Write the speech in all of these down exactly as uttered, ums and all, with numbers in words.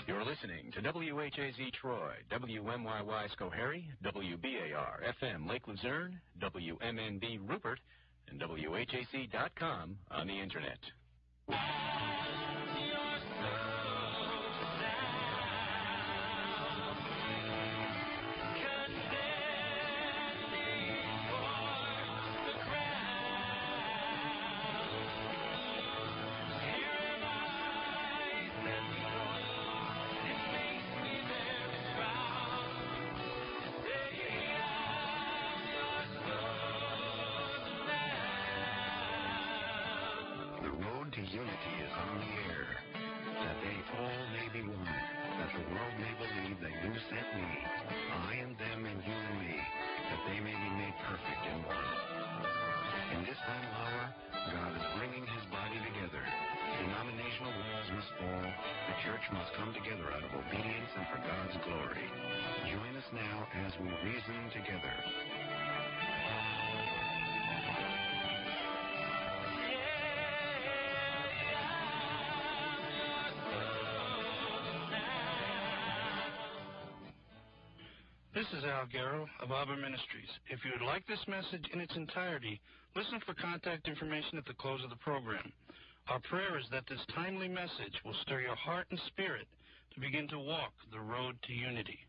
You're listening to W H A Z Troy, W M Y Y Schoharie, W B A R F M Lake Luzerne, W M N B Rupert, and W H A C dot com on the Internet. Must come together out of obedience and for God's glory. Join us now as we reason together. This is Al Garrow of Abba Ministries. If you would like this message in its entirety, listen for contact information at the close of the program. Our prayer is that this timely message will stir your heart and spirit to begin to walk the road to unity.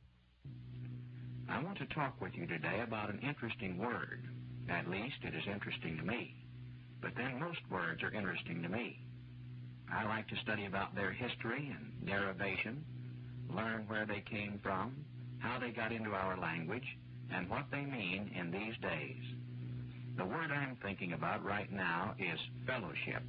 I want to talk with you today about an interesting word. At least it is interesting to me. But then most words are interesting to me. I like to study about their history and derivation, learn where they came from, how they got into our language, and what they mean in these days. The word I'm thinking about right now is fellowship.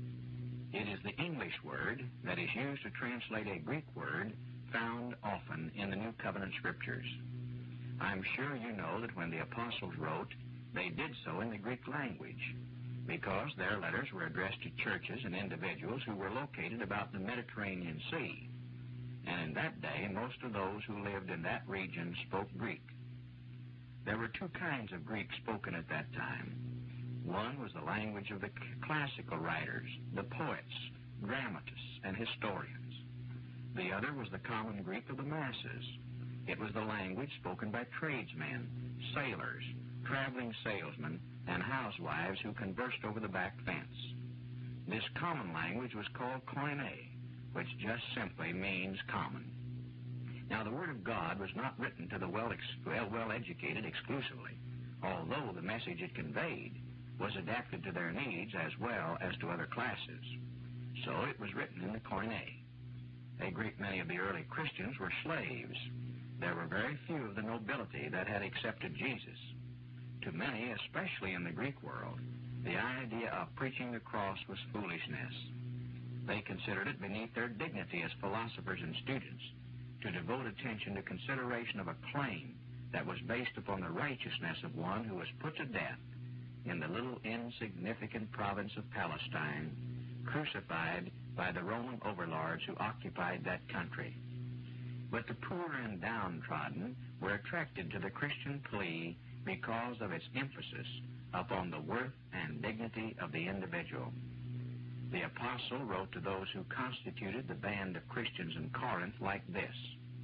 It is the English word that is used to translate a Greek word found often in the New Covenant Scriptures. I'm sure you know that when the apostles wrote, they did so in the Greek language because their letters were addressed to churches and individuals who were located about the Mediterranean Sea. And in that day, most of those who lived in that region spoke Greek. There were two kinds of Greek spoken at that time. One was the language of the classical writers, the poets, dramatists, and historians. The other was the common Greek of the masses. It was the language spoken by tradesmen, sailors, traveling salesmen, and housewives who conversed over the back fence. This common language was called koine, which just simply means common. Now, the Word of God was not written to the well-educated exclusively, although the message it conveyed was adapted to their needs as well as to other classes. So it was written in the koine. A great many of the early Christians were slaves. There were very few of the nobility that had accepted Jesus. To many, especially in the Greek world, the idea of preaching the cross was foolishness. They considered it beneath their dignity as philosophers and students to devote attention to consideration of a claim that was based upon the righteousness of one who was put to death in the little insignificant province of Palestine, crucified by the Roman overlords who occupied that country. But the poor and downtrodden were attracted to the Christian plea because of its emphasis upon the worth and dignity of the individual. The apostle wrote to those who constituted the band of Christians in Corinth like this: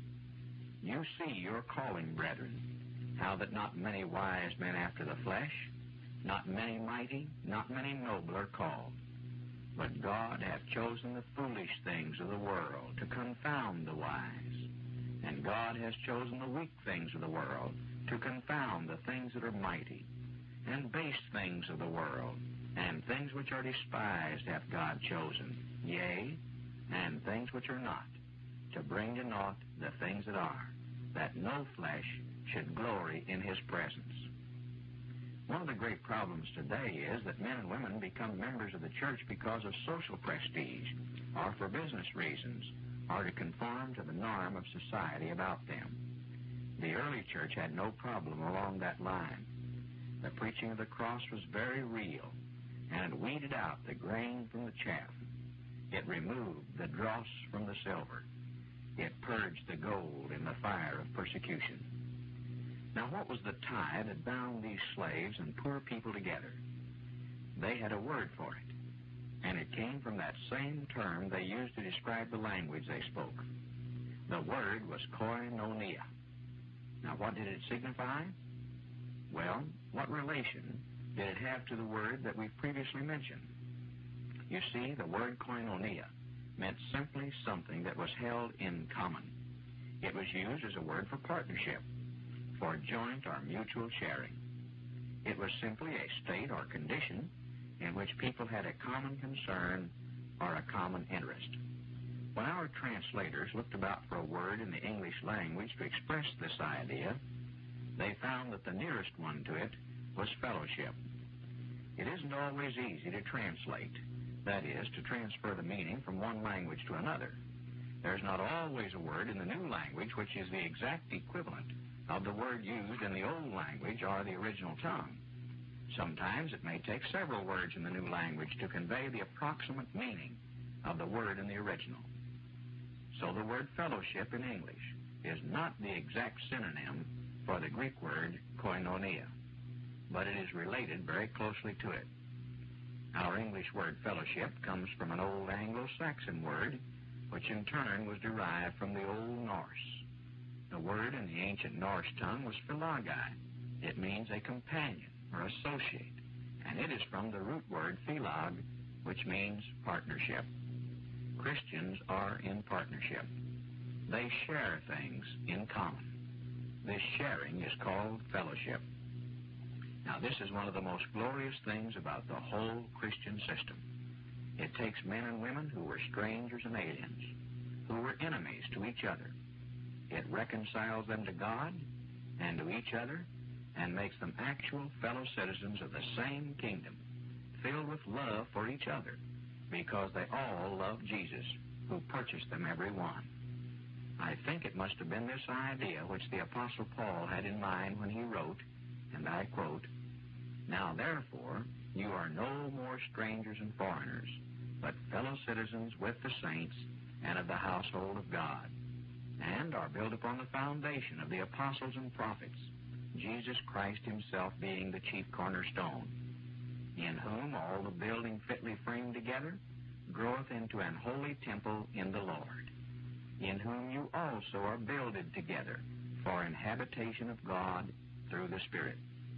"You see your calling, brethren, how that not many wise men after the flesh, not many mighty, not many noble are called. But God hath chosen the foolish things of the world to confound the wise. And God has chosen the weak things of the world to confound the things that are mighty. And base things of the world, and things which are despised hath God chosen, yea, and things which are not, to bring to naught the things that are, that no flesh should glory in his presence." One of the great problems today is that men and women become members of the church because of social prestige or for business reasons or to conform to the norm of society about them. The early church had no problem along that line. The preaching of the cross was very real, and it weeded out the grain from the chaff. It removed the dross from the silver. It purged the gold in the fire of persecution. Now, what was the tie that bound these slaves and poor people together? They had a word for it, and it came from that same term they used to describe the language they spoke. The word was koinonia. Now, what did it signify? Well, what relation did it have to the word that we've previously mentioned? You see, the word koinonia meant simply something that was held in common. It was used as a word for partnership, for joint or mutual sharing. It was simply a state or condition in which people had a common concern or a common interest. When our translators looked about for a word in the English language to express this idea, they found that the nearest one to it was fellowship. It isn't always easy to translate, that is, to transfer the meaning from one language to another. There's not always a word in the new language which is the exact equivalent of the word used in the old language or the original tongue. Sometimes it may take several words in the new language to convey the approximate meaning of the word in the original. So the word fellowship in English is not the exact synonym for the Greek word koinonia, but it is related very closely to it. Our English word fellowship comes from an old Anglo-Saxon word, which in turn was derived from the Old Norse. The word in the ancient Norse tongue was philagi. It means a companion or associate, and it is from the root word philog, which means partnership. Christians are in partnership. They share things in common. This sharing is called fellowship. Now, this is one of the most glorious things about the whole Christian system. It takes men and women who were strangers and aliens, who were enemies to each other. It reconciles them to God and to each other and makes them actual fellow citizens of the same kingdom, filled with love for each other, because they all love Jesus, who purchased them every one. I think it must have been this idea which the Apostle Paul had in mind when he wrote, and I quote, "Now therefore you are no more strangers and foreigners, but fellow citizens with the saints and of the household of God, and are built upon the foundation of the apostles and prophets, Jesus Christ himself being the chief cornerstone, in whom all the building fitly framed together groweth into an holy temple in the Lord, in whom you also are builded together for an habitation of God through the Spirit."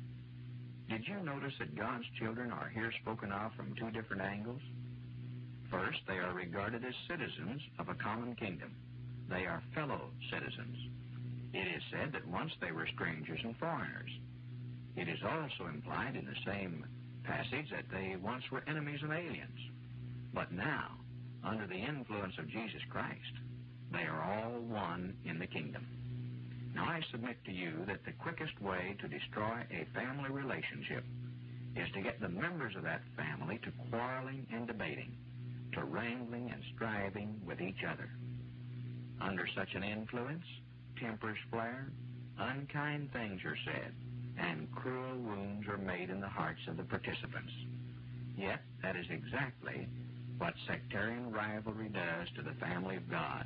Did you notice that God's children are here spoken of from two different angles? First, they are regarded as citizens of a common kingdom. They are fellow citizens. It is said that once they were strangers and foreigners. It is also implied in the same passage that they once were enemies and aliens. But now, under the influence of Jesus Christ, they are all one in the kingdom. Now, I submit to you that the quickest way to destroy a family relationship is to get the members of that family to quarreling and debating, to wrangling and striving with each other. Under such an influence, tempers flare, unkind things are said, and cruel wounds are made in the hearts of the participants. Yet, that is exactly what sectarian rivalry does to the family of God.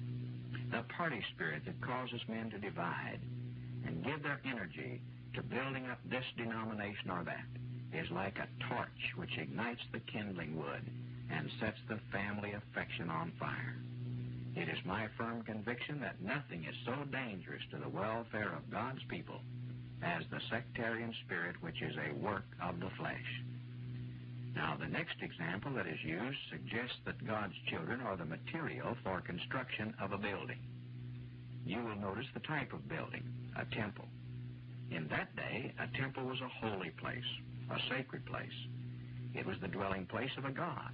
The party spirit that causes men to divide and give their energy to building up this denomination or that is like a torch which ignites the kindling wood and sets the family affection on fire. It is my firm conviction that nothing is so dangerous to the welfare of God's people as the sectarian spirit, which is a work of the flesh. Now, the next example that is used suggests that God's children are the material for construction of a building. You will notice the type of building, a temple. In that day, a temple was a holy place, a sacred place. It was the dwelling place of a god.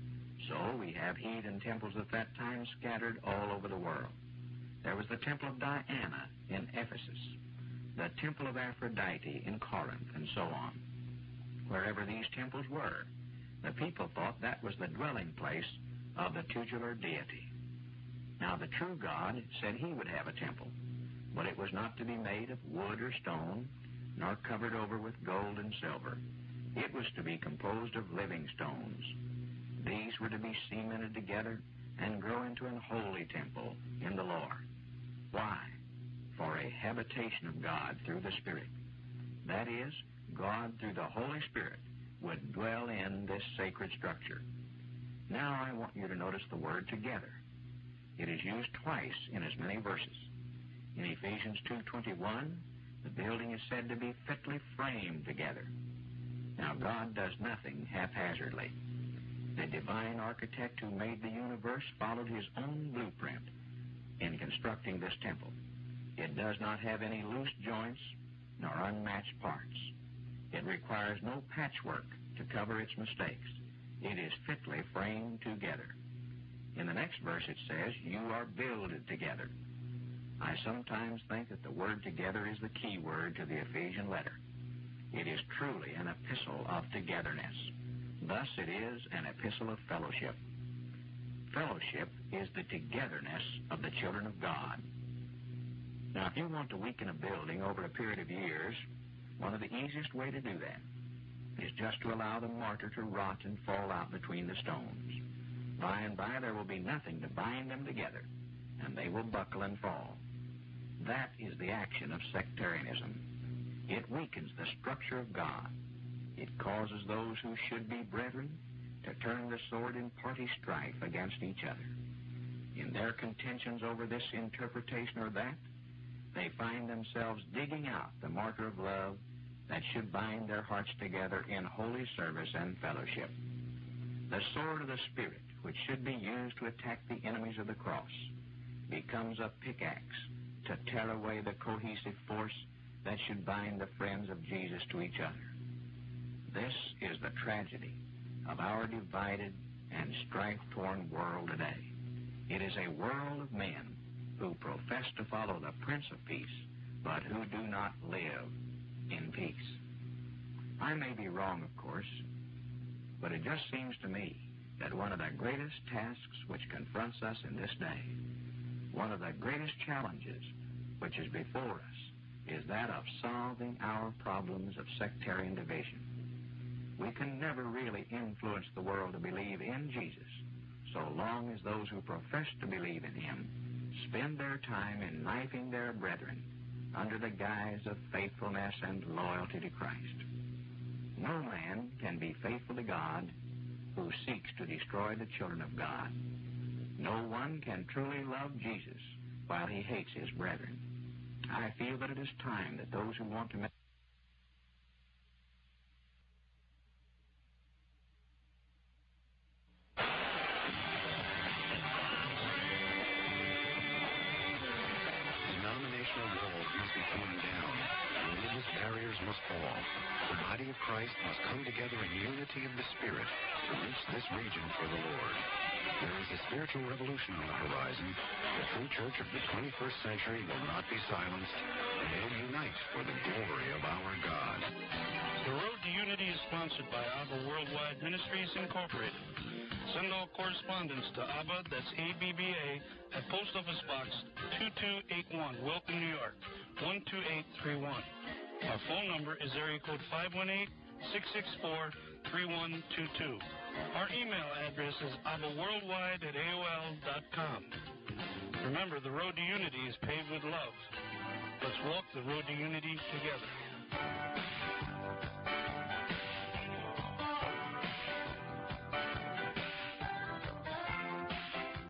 So we have heathen temples at that time scattered all over the world. There was the temple of Diana in Ephesus, the temple of Aphrodite in Corinth, and so on. Wherever these temples were, the people thought that was the dwelling place of the tutelar deity. Now, the true God said he would have a temple, but it was not to be made of wood or stone, nor covered over with gold and silver. It was to be composed of living stones. These were to be cemented together and grow into an holy temple in the Lord. Why? For a habitation of God through the Spirit. That is, God, through the Holy Spirit, would dwell in this sacred structure. Now I want you to notice the word together. It is used twice in as many verses. In Ephesians two twenty-one, the building is said to be fitly framed together. Now, God does nothing haphazardly. The divine architect who made the universe followed his own blueprint in constructing this temple. It does not have any loose joints nor unmatched parts. It requires no patchwork to cover its mistakes. It is fitly framed together. In the next verse it says, you are builded together. I sometimes think that the word together is the key word to the Ephesian letter. It is truly an epistle of togetherness. Thus it is an epistle of fellowship. Fellowship is the togetherness of the children of God. Now, if you want to weaken a building over a period of years, one of the easiest way to do that is just to allow the mortar to rot and fall out between the stones. By and by, there will be nothing to bind them together, and they will buckle and fall. That is the action of sectarianism. It weakens the structure of God. It causes those who should be brethren to turn the sword in party strife against each other. In their contentions over this interpretation or that, they find themselves digging out the mortar of love that should bind their hearts together in holy service and fellowship. The sword of the Spirit, which should be used to attack the enemies of the cross, becomes a pickaxe to tear away the cohesive force that should bind the friends of Jesus to each other. This is the tragedy of our divided and strife-torn world today. It is a world of men who profess to follow the Prince of Peace, but who do not live in peace. I may be wrong, of course, but it just seems to me that one of the greatest tasks which confronts us in this day, one of the greatest challenges which is before us, is that of solving our problems of sectarian division. We can never really influence the world to believe in Jesus so long as those who profess to believe in him spend their time in knifing their brethren under the guise of faithfulness and loyalty to Christ. No man can be faithful to God who seeks to destroy the children of God. No one can truly love Jesus while he hates his brethren. I feel that it is time that those who want to make denominational walls must be torn down. Religious barriers must fall. The body of Christ must come together in unity of the Spirit to reach this region for the Lord. There is a spiritual revolution on the horizon. The true church of the twenty-first century will not be silenced and will unite for the glory of our God. The Road to Unity is sponsored by ABBA Worldwide Ministries, Incorporated. Send all correspondence to ABBA, that's A B B A, at Post Office Box two two eight one, Wilton, New York, one two eight three one. Our phone number is area code five one eight, six six four, three one two two. Our email address is abbaworldwide at A O L dot com. Remember, the road to unity is paved with love. Let's walk the road to unity together.